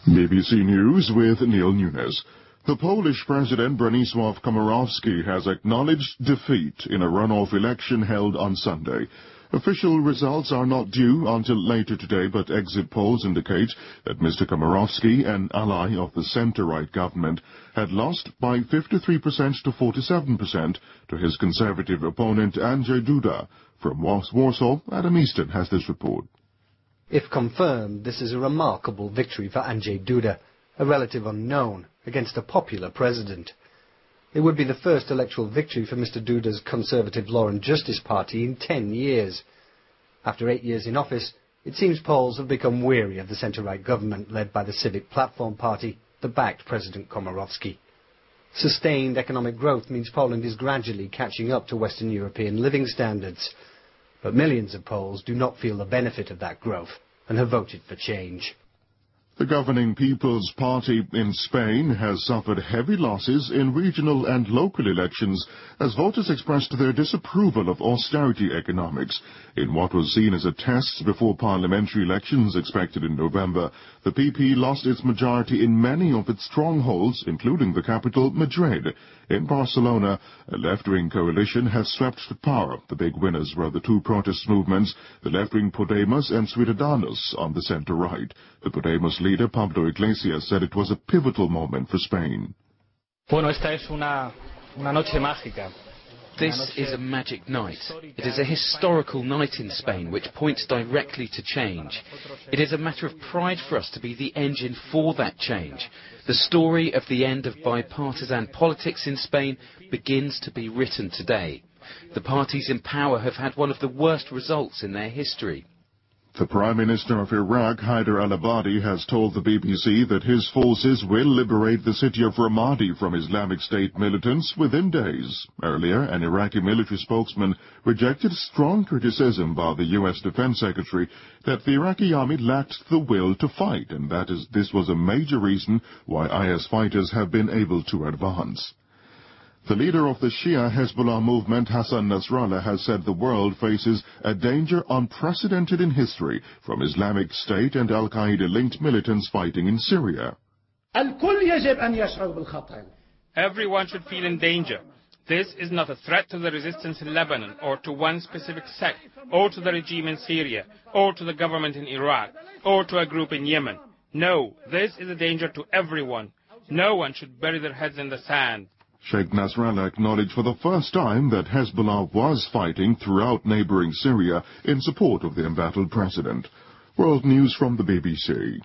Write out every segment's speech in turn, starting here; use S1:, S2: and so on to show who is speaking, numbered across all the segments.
S1: BBC News with Neil Nunes. The Polish President Bronisław Komorowski has acknowledged defeat in a runoff election held on Sunday. Official results are not due until later today, but exit polls indicate that Mr. Komorowski, an ally of the centre-right government, had lost by 53% to 47% to his conservative opponent Andrzej Duda. From Warsaw, Adam Easton has this report.
S2: If confirmed, this is a remarkable victory for Andrzej Duda, a relative unknown, against a popular president. It would be the first electoral victory for Mr. Duda's Conservative Law and Justice Party in 10 years. After 8 years in office, it seems Poles have become weary of the centre-right government led by the Civic Platform Party that backed President Komorowski. Sustained economic growth means Poland is gradually catching up to Western European living standards. But millions of Poles do not feel the benefit of that growth and have voted for change.
S1: The governing People's Party in Spain has suffered heavy losses in regional and local elections as voters expressed their disapproval of austerity economics. In what was seen as a test before parliamentary elections expected in November, the PP lost its majority in many of its strongholds, including the capital, Madrid. In Barcelona, a left-wing coalition has swept to power. The big winners were the two protest movements, the left-wing Podemos and Ciudadanos on the centre-right. The Podemos leader, Pablo Iglesias, said it was a pivotal moment for Spain.
S3: Bueno, esta es una noche mágica.
S4: This is a magic night. It is a historical night in Spain which points directly to change. It is a matter of pride for us to be the engine for that change. The story of the end of bipartisan politics in Spain begins to be written today. The parties in power have had one of the worst results in their history.
S1: The Prime Minister of Iraq, Haider al-Abadi, has told the BBC that his forces will liberate the city of Ramadi from Islamic State militants within days. Earlier, an Iraqi military spokesman rejected strong criticism by the U.S. Defense Secretary that the Iraqi army lacked the will to fight, and that this was a major reason why IS fighters have been able to advance. The leader of the Shia Hezbollah movement, Hassan Nasrallah, has said the world faces a danger unprecedented in history from Islamic State and Al-Qaeda-linked militants fighting in Syria.
S5: Everyone should feel in danger. This is not a threat to the resistance in Lebanon or to one specific sect or to the regime in Syria or to the government in Iraq or to a group in Yemen. No, this is a danger to everyone. No one should bury their heads in the sand.
S1: Sheikh Nasrallah acknowledged for the first time that Hezbollah was fighting throughout neighboring Syria in support of the embattled president. World News from the BBC.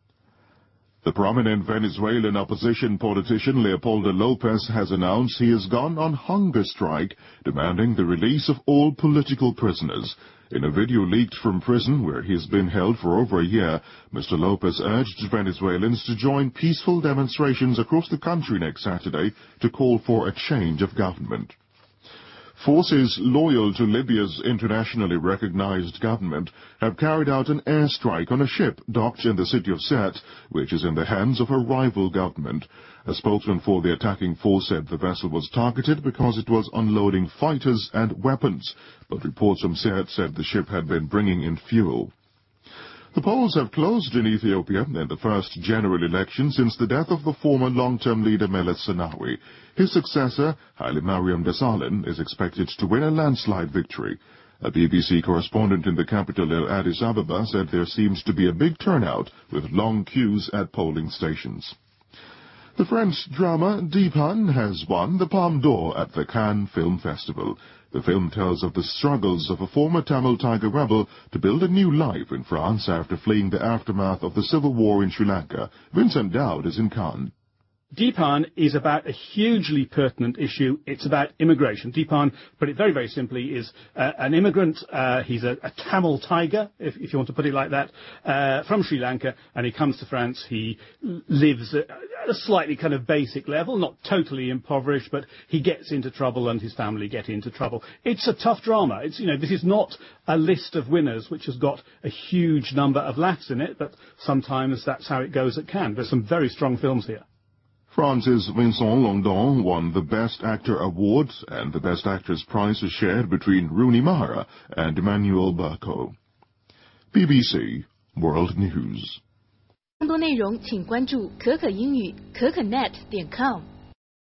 S1: The prominent Venezuelan opposition politician Leopoldo Lopez has announced he has gone on hunger strike, demanding the release of all political prisoners. In a video leaked from prison, where he has been held for over a year, Mr. Lopez urged Venezuelans to join peaceful demonstrations across the country next Saturday to call for a change of government. Forces loyal to Libya's internationally recognized government have carried out an airstrike on a ship docked in the city of Sirte, which is in the hands of a rival government. A spokesman for the attacking force said the vessel was targeted because it was unloading fighters and weapons, but reports from Sirte said the ship had been bringing in fuel. The polls have closed in Ethiopia in the first general election since the death of the former long-term leader Meles Zenawi. His successor, Haile Mariam Desalegn, is expected to win a landslide victory. A BBC correspondent in the capital, Addis Ababa, said there seems to be a big turnout with long queues at polling stations. The French drama Dheepan has won the Palme d'Or at the Cannes Film Festival. The film tells of the struggles of a former Tamil Tiger rebel to build a new life in France after fleeing the aftermath of the civil war in Sri Lanka. Vincent Dowd is in Cannes.
S6: Dheepan is about a hugely pertinent issue. It's about immigration. Dheepan, put it very, very simply, is an immigrant. He's a Tamil Tiger, if you want to put it like that, from Sri Lanka, and he comes to France. He lives at a slightly kind of basic level, not totally impoverished, but he gets into trouble and his family get into trouble. It's a tough drama. It's, this is not a list of winners which has got a huge number of laughs in it, but sometimes that's how it goes at Cannes. There's some very strong films here.
S1: France's Vincent Lindon won the Best Actor award, and the Best Actress prize is shared between Rooney Mara and Emmanuel Berco. BBC World News.
S7: 更多内容请关注可可英语可可net.com。